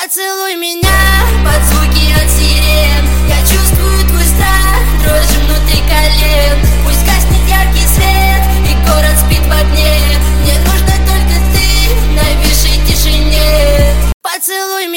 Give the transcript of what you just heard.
Поцелуй меня под звуки от сирен. Я чувствую твой страх, дрожь внутри колен. Пусть гаснет яркий свет и город спит в огне. Мне нужна только ты в нависшей тишине. Поцелуй меня.